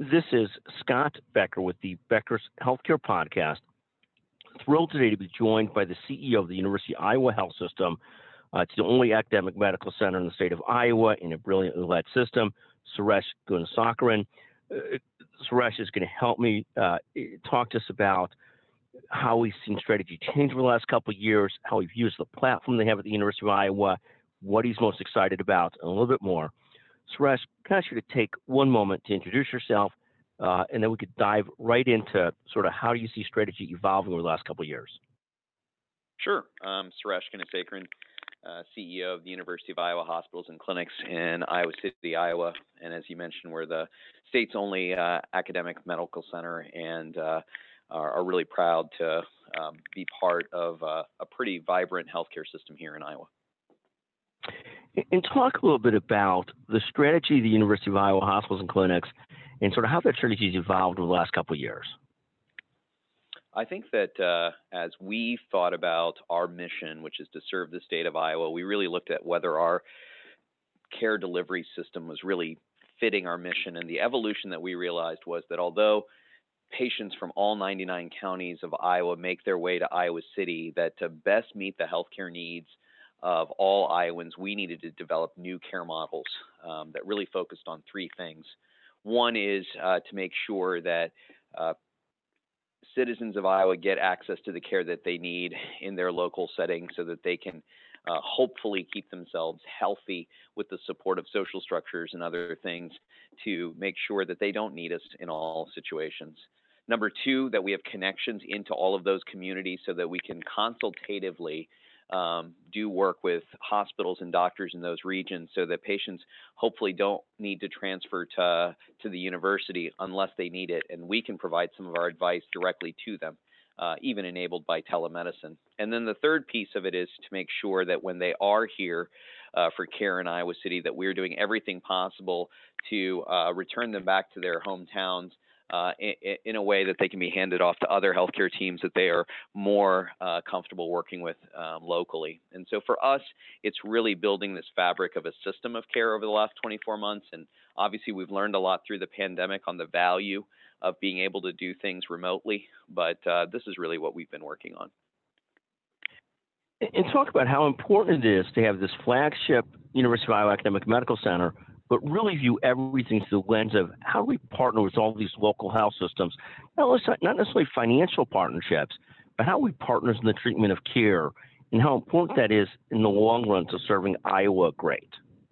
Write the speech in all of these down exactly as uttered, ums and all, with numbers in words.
This is Scott Becker with the Becker's Healthcare Podcast. Thrilled today to be joined by the C E O of the University of Iowa Health System. Uh, it's the only academic medical center in the state of Iowa in a brilliantly led system, Suresh Gunasekaran. Uh, Suresh is going to help me uh, talk to us about how we've seen strategy change over the last couple of years, how we've used the platform they have at the University of Iowa, what he's most excited about, and a little bit more. Suresh, can I ask you to take one moment to introduce yourself, uh, and then we could dive right into sort of how you see strategy evolving over the last couple of years. Sure. I'm Suresh Gunasekaran, uh, C E O of the University of Iowa Hospitals and Clinics in Iowa City, Iowa. And as you mentioned, we're the state's only uh, academic medical center, and uh, are, are really proud to um, be part of uh, a pretty vibrant healthcare system here in Iowa. And talk a little bit about the strategy of the University of Iowa Hospitals and Clinics and sort of how that strategy has evolved over the last couple of years. I think that uh, as we thought about our mission, which is to serve the state of Iowa, we really looked at whether our care delivery system was really fitting our mission. And the evolution that we realized was that although patients from all ninety-nine counties of Iowa make their way to Iowa City, that to best meet the healthcare needs of all Iowans, we needed to develop new care models um, that really focused on three things. One is uh, to make sure that uh, citizens of Iowa get access to the care that they need in their local setting so that they can uh, hopefully keep themselves healthy with the support of social structures and other things to make sure that they don't need us in all situations. Number two, that we have connections into all of those communities so that we can consultatively Um, do work with hospitals and doctors in those regions so that patients hopefully don't need to transfer to, to the university unless they need it, and we can provide some of our advice directly to them, uh, even enabled by telemedicine. And then the third piece of it is to make sure that when they are here uh, for care in Iowa City, that we're doing everything possible to uh, return them back to their hometowns Uh, in, in a way that they can be handed off to other healthcare teams that they are more uh, comfortable working with um, locally. And so for us, it's really building this fabric of a system of care over the last twenty-four months. And obviously, we've learned a lot through the pandemic on the value of being able to do things remotely. But uh, this is really what we've been working on. And talk about how important it is to have this flagship University of Iowa Academic Medical Center, but really view everything through the lens of how do we partner with all these local health systems, not necessarily financial partnerships, but how we partners in the treatment of care and how important that is in the long run to serving Iowa great.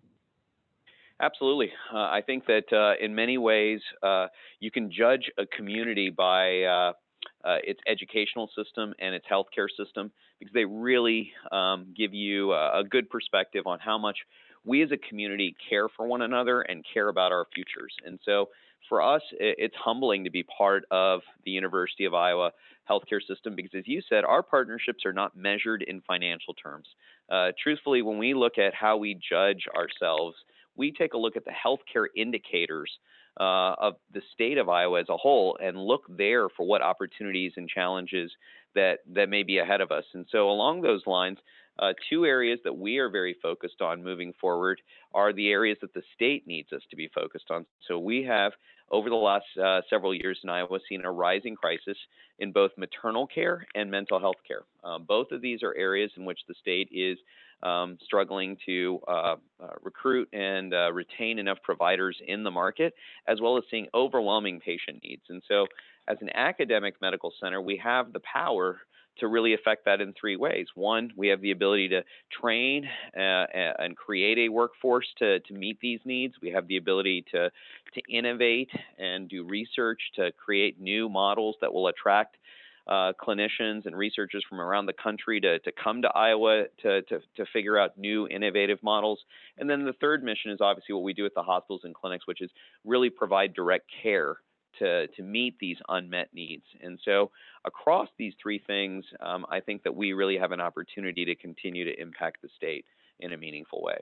Absolutely. Uh, I think that uh, in many ways, uh, you can judge a community by uh, uh, its educational system and its healthcare system because they really um, give you a, a good perspective on how much we as a community care for one another and care about our futures. And so for us, it's humbling to be part of the University of Iowa healthcare system because, as you said, our partnerships are not measured in financial terms. Uh, truthfully, when we look at how we judge ourselves, we take a look at the healthcare indicators uh, of the state of Iowa as a whole and look there for what opportunities and challenges that, that may be ahead of us. And so along those lines, Uh, two areas that we are very focused on moving forward are the areas that the state needs us to be focused on. So we have, over the last uh, several years in Iowa, seen a rising crisis in both maternal care and mental health care. Uh, both of these are areas in which the state is um, struggling to uh, uh, recruit and uh, retain enough providers in the market, as well as seeing overwhelming patient needs. And so as an academic medical center, we have the power to really affect that in three ways. One, we have the ability to train uh, and create a workforce to, to meet these needs. We have the ability to, to innovate and do research to create new models that will attract uh, clinicians and researchers from around the country to, to come to Iowa to, to, to figure out new innovative models. And then the third mission is obviously what we do at the hospitals and clinics, which is really provide direct care to, to meet these unmet needs. And so across these three things, um, I think that we really have an opportunity to continue to impact the state in a meaningful way.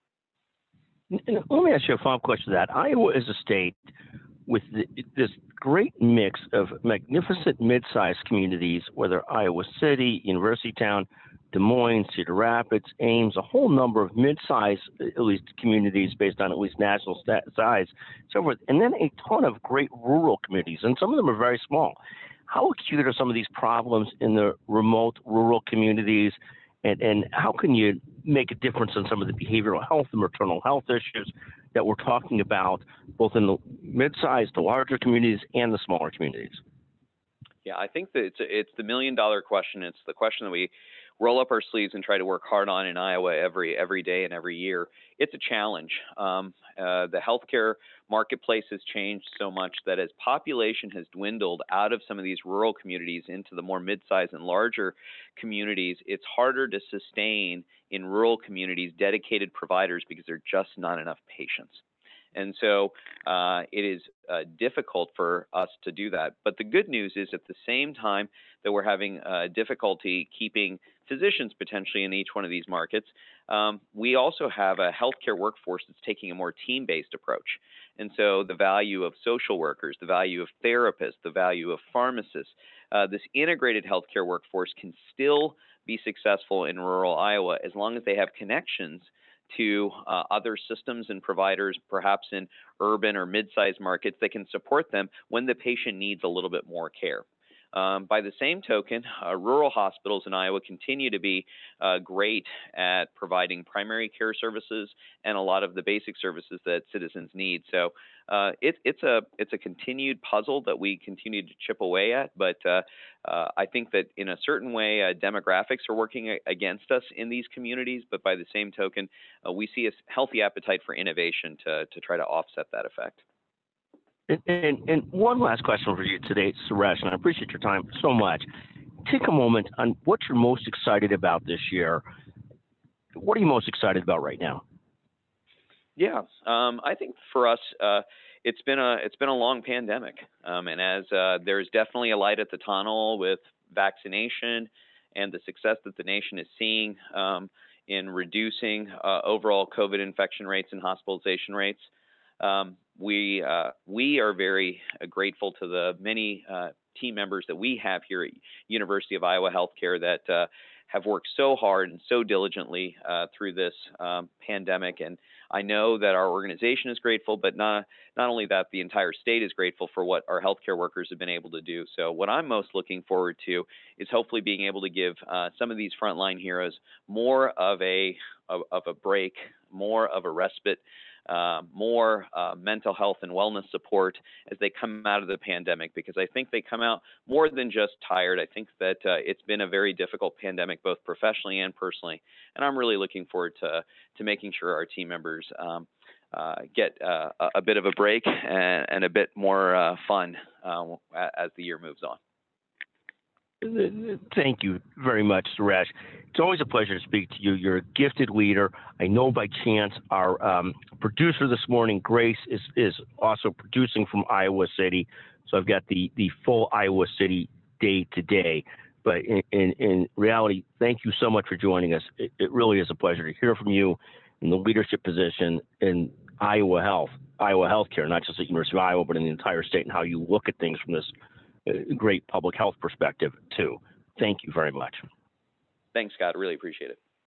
And let me ask you a follow-up question to that. Iowa is a state with the, this great mix of magnificent mid-sized communities, whether Iowa City, University Town, Des Moines, Cedar Rapids, Ames, a whole number of mid-sized, at least communities based on at least national stat size, so forth, and then a ton of great rural communities, and some of them are very small. How acute are some of these problems in the remote rural communities, and, and how can you make a difference in some of the behavioral health and maternal health issues that we're talking about, both in the mid-sized, the larger communities, and the smaller communities? Yeah, I think that it's it's the million dollar question. It's the question that we roll up our sleeves and try to work hard on in Iowa every every day and every year. It's a challenge. Um, uh, the healthcare marketplace has changed so much that as population has dwindled out of some of these rural communities into the more mid-sized and larger communities, it's harder to sustain in rural communities dedicated providers because there are just not enough patients. And so uh, it is uh, difficult for us to do that. But the good news is at the same time that we're having uh, difficulty keeping physicians potentially in each one of these markets, um, we also have a healthcare workforce that's taking a more team-based approach. And so the value of social workers, the value of therapists, the value of pharmacists, uh, this integrated healthcare workforce can still be successful in rural Iowa as long as they have connections to uh, other systems and providers, perhaps in urban or mid-sized markets that can support them when the patient needs a little bit more care. Um, by the same token, uh, rural hospitals in Iowa continue to be uh, great at providing primary care services and a lot of the basic services that citizens need. So uh, it, it's a it's a continued puzzle that we continue to chip away at. But uh, uh, I think that in a certain way, uh, demographics are working against us in these communities. But by the same token, uh, we see a healthy appetite for innovation to to try to offset that effect. And, and, and one last question for you today, Suresh, and I appreciate your time so much. Take a moment on what you're most excited about this year. What are you most excited about right now? Yeah, um, I think for us, uh, it's been a it's been a long pandemic, um, and as uh, there's definitely a light at the tunnel with vaccination and the success that the nation is seeing um, in reducing uh, overall COVID infection rates and hospitalization rates. Um, we uh, we are very uh, grateful to the many uh, team members that we have here at University of Iowa Healthcare that uh, have worked so hard and so diligently uh, through this um, pandemic. And I know that our organization is grateful, but not not only that, the entire state is grateful for what our healthcare workers have been able to do. So what I'm most looking forward to is hopefully being able to give uh, some of these frontline heroes more of a of, of a break, more of a respite. Uh, more uh, mental health and wellness support as they come out of the pandemic, because I think they come out more than just tired. I think that uh, it's been a very difficult pandemic, both professionally and personally, and I'm really looking forward to to making sure our team members um, uh, get uh, a, a bit of a break and, and a bit more uh, fun uh, as the year moves on. Thank you very much, Suresh. It's always a pleasure to speak to you. You're a gifted leader. I know by chance our um, producer this morning, Grace, is, is also producing from Iowa City. So I've got the, the full Iowa City day today. But in, in, in reality, thank you so much for joining us. It, it really is a pleasure to hear from you in the leadership position in Iowa Health, Iowa Healthcare, not just at University of Iowa, but in the entire state, and how you look at things from this great public health perspective too. Thank you very much. Thanks, Scott. Really appreciate it.